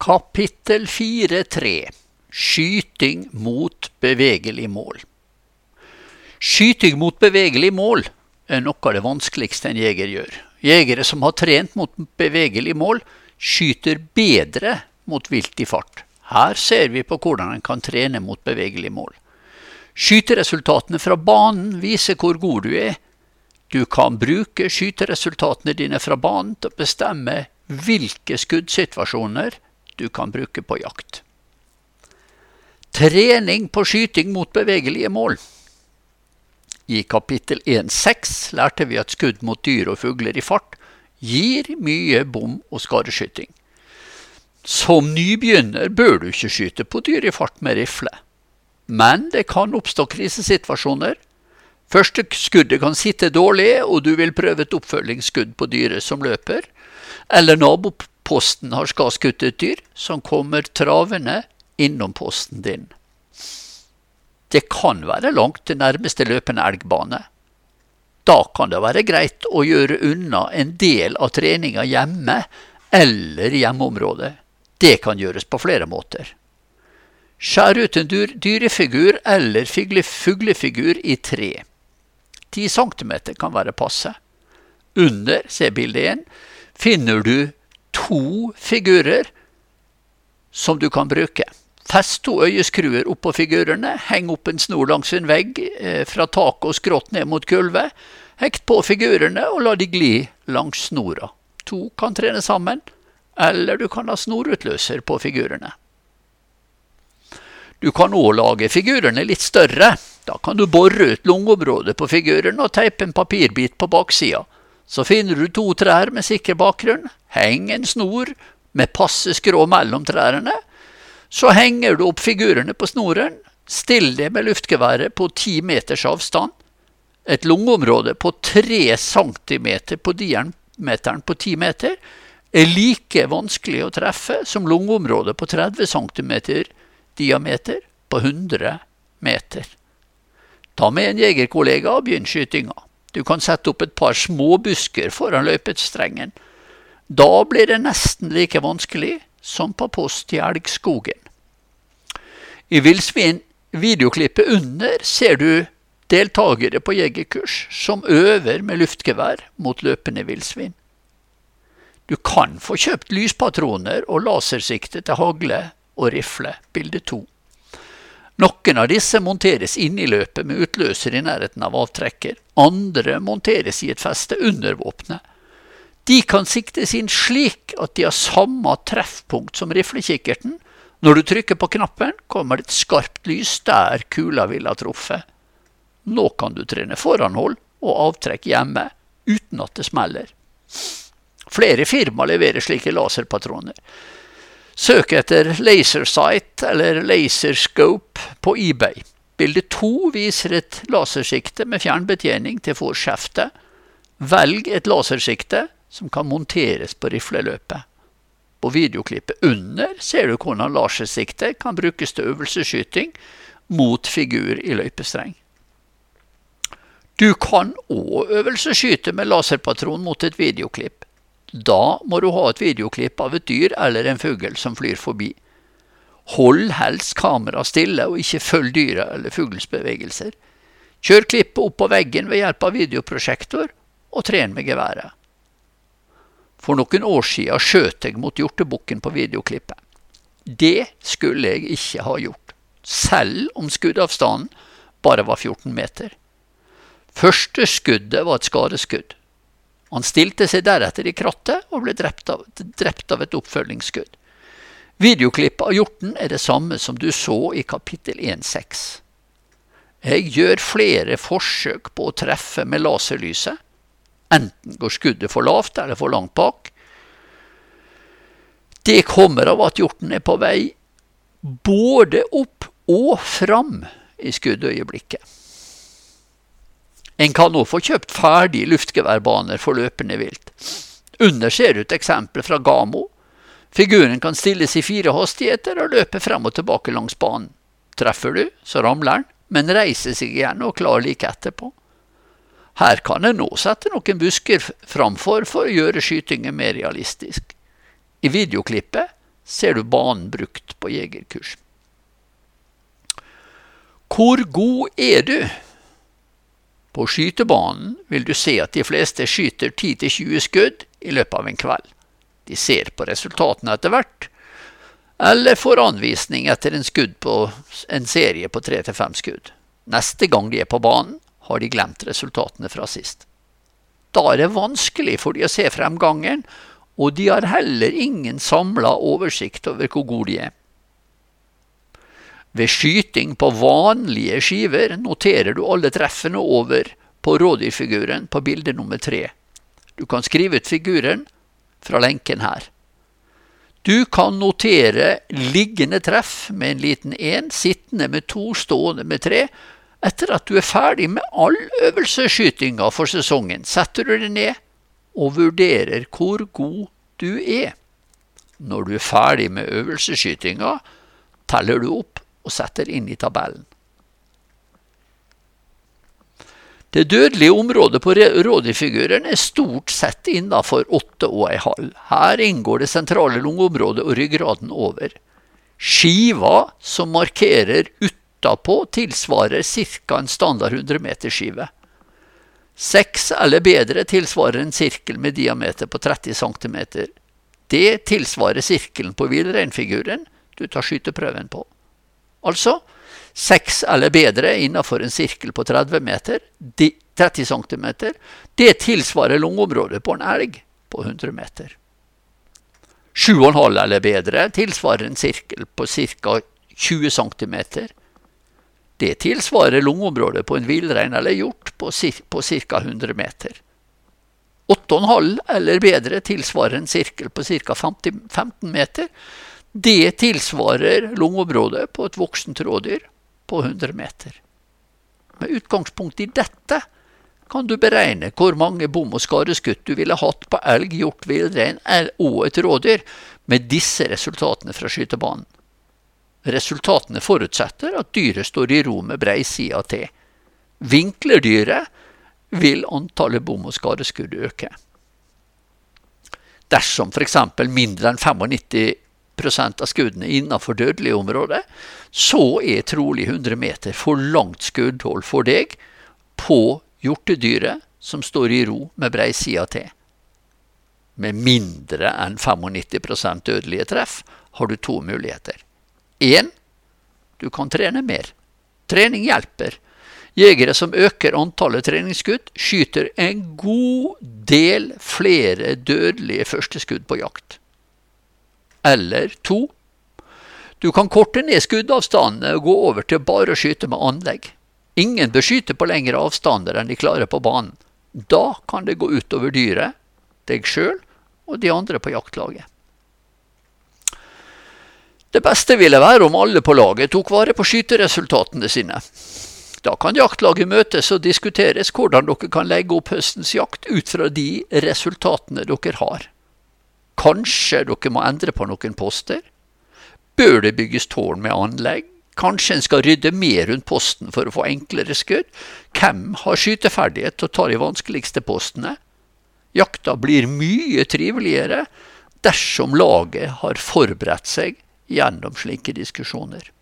Kapittel 4.3. Skyting mot bevegelig mål. Skyting mot bevegelig mål noe av det vanskeligste en jeger gjør. Jegere som har trent mot bevegelig mål skyter bedre mot vilt i fart. Her ser vi på hvordan en kan trene mot bevegelig mål. Skyteresultatene fra banen viser hvor god du er. Du kan bruke skyteresultatene dine fra banen til å bestemme hvilke skuddsituasjoner du kan bruke på jakt. Trening på skyting mot bevegelige mål. I kapittel 1.6 lærte vi at skudd mot dyr og fugler i fart gir mye bom- og skadeskyting. Som nybegynner bør du ikke skyte på dyr i fart med rifle. Men det kan oppstå krisesituasjoner. Første skuddet kan sitte dårlig, og du vil prøve et oppfølgingsskudd på dyret som løper, eller naboposten har skadeskutt et dyr som kommer travende innom posten din. Det kan være langt til nærmeste løpende elgbane. Da kan det være greit å gjøre unna en del av treninga hjemme eller i hjemmeområdet. Det kan gjøres på flere måter. Skjær ut en dyrefigur eller fuglefigur i 3. 10 cm kan være passe. Under, se bildet 1, finner du 2 figurer som du kan bruke. Fest 2 øyeskruer opp på figurene, heng opp en snor langs en vegg fra taket og skrått ned mot gulvet, hekt på figurene og la de gli langs snora. 2 kan trene sammen, eller du kan ha snorutløser på figurene. Du kan også lage figurene litt større. Da kan du borre ut lungeområdet på figuren og teipe en papirbit på baksida. Så finner du 2 trær med sikker bakgrunn, heng en snor med passe skrå mellom trærne, så henger du opp figurene på snoren, still det med luftgeværet på 10 meters avstand. Et lungeområde på 3 cm på diameteren på 10 meter like vanskelig å treffe som lungeområdet på 30 cm diameter på 100 meter. Ta med en jegerkollega og begynn skytinga. Du kan sette opp et par små busker foran løypestrengen. Da blir det nesten like vanskelig som på post i elgskogen. I villsvin-videoklippet under ser du deltagere på jegerkurs som øver med luftgevær mot løpende villsvin. Du kan få kjøpt lyspatroner og lasersikte til hagle og rifle, bilde 2. Noen av disse monteres inn i løpet med utløser i nærheten av avtrekker. Andre monteres i et feste under våpnet. De kan siktes inn slik at de har samme treffpunkt som riflekikkerten. Når du trykker på knappen, kommer det et skarpt lys der kula vil ha truffet. Nå kan du trene foranhold og avtrekk hjemme, uten at det smeller. Flere firma leverer slike laserpatroner. Søk etter Lasersight eller Laserscope på eBay. Bilde 2 viser et lasersikte med fjernbetjening til forskjeftet. Velg et lasersikte som kan monteres på rifleløpet. På videoklippet under ser du hvordan lasersikte kan brukes til øvelsesskyting mot figur i løypestreng. Du kan også øvelsesskyte med laserpatron mot et videoklipp. Da må du ha et videoklipp av et dyr eller en fugl som flyr forbi. Hold helst kamera stille og ikke følg dyret eller fuglens bevegelser. Kjør klippet opp på veggen ved hjelp av videoprosjektor og tren med geværet. For noen år siden skjøt jeg mot hjortebukken på videoklippet. Det skulle jeg ikke ha gjort, selv om skuddavstanden bare var 14 meter. Første skuddet var et skadeskudd. Han stilte seg deretter i krattet og ble drept av et oppfølgingsskudd. Videoklippet av hjorten det samme som du så i kapittel 1.6. Jeg gjør flere forsøk på å treffe med laserlyset. Enten går skuddet for lavt eller for langt bak. Det kommer av at hjorten på vei både opp og fram i skuddøyeblikket. En kan også få kjøpt ferdige luftgeværbaner for løpende vilt. Under ser du et eksempel fra Gamo. Figuren kan stilles i 4 hastigheter og løpe frem og tilbake langs banen. Treffer du, så ramler den, men reiser seg igjen og klar like etterpå. Her kan en nå sette noen busker framfor for å gjøre skytingen mer realistisk. I videoklippet ser du banen brukt på jegerkurs. Hvor god er du? På skytebanen vil du se at de fleste skyter 10-20 skudd i løpet av en kveld. De ser på resultatene etter hvert, eller får anvisning etter en serie på 3-5 skudd. Neste gang de er på banen, har de glemt resultatene fra sist. Da er det vanskelig for de å se fremgangen, og de har heller ingen samlet oversikt over hvor gode de er. Ved skyting på vanlige skiver noterer du alle treffene over på rådyrfiguren på bilde nummer 3. Du kan skrive ut figuren fra lenken her. Du kan notere liggende treff med en liten 1, sittende med 2, stående med 3. Etter at du er ferdig med all øvelsesskytinga for sesongen, setter du deg ned og vurderer hvor god du er. Når du er ferdig med øvelsesskytinga, teller du opp og setter inn i tabellen. Det dødelige området på rådyrfiguren er stort sett innenfor 8,5. Her inngår det sentrale lungeområdet og ryggraden over. Skiva som markerer utapå tilsvarer ca. En standard 100 meter skive. 6 eller bedre tilsvarer en sirkel med diameter på 30 cm. Det tilsvarer sirkelen på villreinfiguren du tar skyteprøven på. Altså, 6 eller bedre innenfor en sirkel på 30 cm. Det tilsvarer lungeområdet på en elg på 100 meter. 7,5 eller bedre tilsvarer en sirkel på ca. 20 cm. Det tilsvarer lungeområdet på en villrein eller hjort på ca. 100 meter. 8,5 eller bedre tilsvarer en sirkel på ca. 15 meter. Det tilsvarer lungeområdet på et voksent rådyr på 100 meter. Med utgangspunkt i dette kan du beregne hvor mange bom- og skadeskudd du ville hatt på elg, hjort, villrein og et rådyr med disse resultatene fra skytebanen. Resultatene forutsetter at dyret står i ro med breisida til. Vinkler dyret, vil antallet bom- og skadeskudd øke. Dersom for eksempel mindre enn 95% av skuddene innenfor dødelig område, så er trolig 100 meter for langt skuddhold for deg på hjortedyret som står i ro med breisida til. Med mindre enn 95% dødelige treff har du 2 muligheter. 1. Du kan trene mer. Trening hjelper. Jegere som øker antallet treningsskudd skyter en god del flere dødelige førsteskudd på jakt. Eller 2. Du kan korte ned skuddavstandene og gå over til bare å skyte med anlegg. Ingen bør skyte på lengre avstander enn de klarer på banen. Da kan det gå utover dyret, deg selv og de andre på jaktlaget. Det beste ville være om alle på laget tok vare på skyteresultatene sine. Da kan jaktlaget møtes og diskuteres hvordan dere kan legge opp høstens jakt ut fra de resultatene dere har. Kanskje dere må endre på noen poster? Bør det bygges tårn med anlegg? Kanskje en skal rydde mer rundt posten for å få enklere skudd? Hvem har skyteferdighet til å ta de vanskeligste postene? Jakta blir mye triveligere dersom laget har forberedt seg gjennom slike diskusjoner.